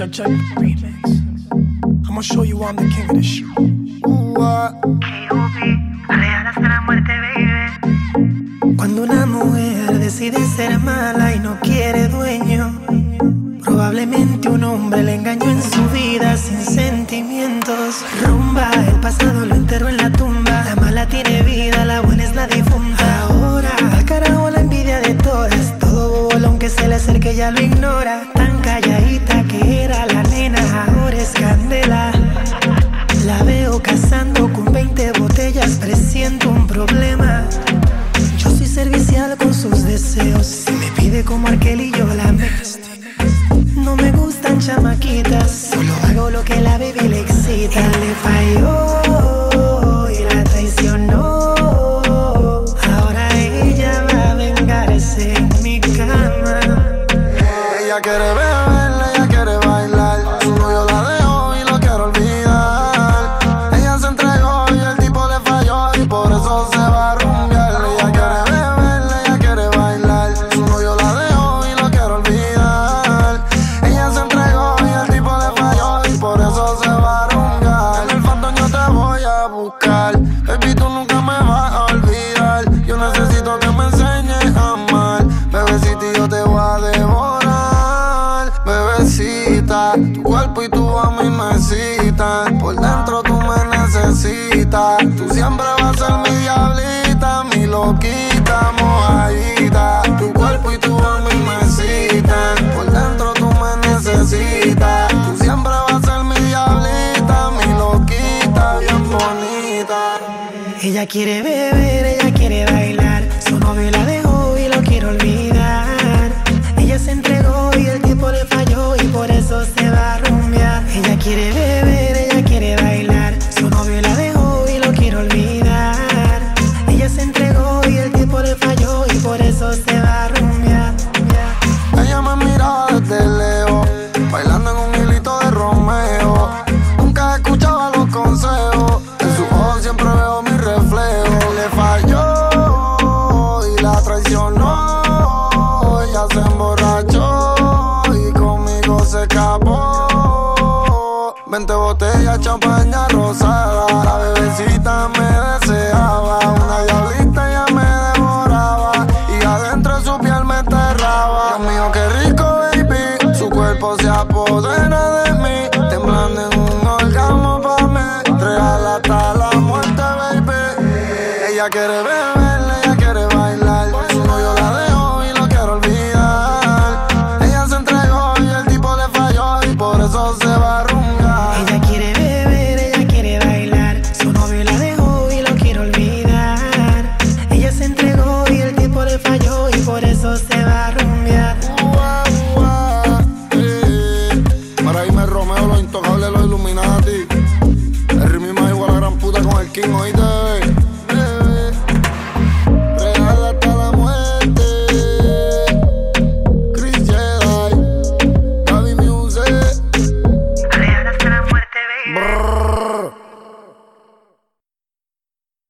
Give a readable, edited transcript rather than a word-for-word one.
Check remix. I'ma show you I'm the king of this shit. Hasta la muerte, baby. Cuando una mujer decide ser mala y no quiere dueño, probablemente un hombre le engañó en su vida sin sentimientos. Rumba, el pasado lo enterró en la tumba. La mala tiene vida, la buena es la difunta. Ahora, al carajo la envidia de todas. Todo bobo, aunque se le acerque ya lo ignora. Tan calladita que era la nena, ahora es candela. La veo cazando con 20 botellas, presiento un problema. Yo soy servicial con sus deseos. Si me pide como Arkel y yo la mezclo. No me gustan chamaquitas, solo hago lo que la baby le excita. Él le falló y la traicionó. Ahora ella va a vengarse en mi cama. Ella quiere beber, ella quiere bailar. Su novio la dejó y lo quiere olvidar. Ella se entregó y el tipo le falló y por eso se va a rumbear. Ella quiere beber, ella quiere bailar. Su novio la dejó y lo quiere olvidar. Ella se entregó y el tipo le falló y por eso se va a rumbear. En el phantom yo te voy a buscar. Baby, tú nunca me vas a olvidar. Yo necesito que me enseñes a amar. Bebecita, yo te voy a devorar. Bebecita, tu cuerpo y tu a mí me citan. Por dentro tú me necesitas. Tú siempre vas a ser mi diablita, mi loquita, mojadita. Tu cuerpo y tu a mí me citan. Por dentro tú me necesitas. Tú siempre vas a ser mi diablita, mi loquita, bien bonita. Ella quiere beber, ella quiere bailar. Su novio la dejó y lo quiere olvidar. Ella se entregó y el tipo le falló y por eso se va a rumbear. Ella quiere beber, ella quiere bailar. Su novio la dejó y lo quiere olvidar. Ella se entregó y el tipo le falló y por eso se va a rumbear. Ella me miraba desde lejos, bailando en un hilito de Romeo. Nunca escuchaba los consejos, en sus ojos siempre veo mi reflejo. Le falló y la traicionó. Ella se emborrachó y conmigo se escapó. 20 botellas, champaña rosada. La bebecita me deseaba. Una diablita ya me devoraba y adentro de su piel me enterraba. Dios mío, qué rico, baby. Su cuerpo se apodera de mí, temblando en un orgasmo pa' mí. Real hasta la muerte, baby. Ella quiere beber, ella quiere bailar. Su novio la dejó y lo quiere olvidar. Ella se entregó y el tipo le falló y por eso se va a rumbear.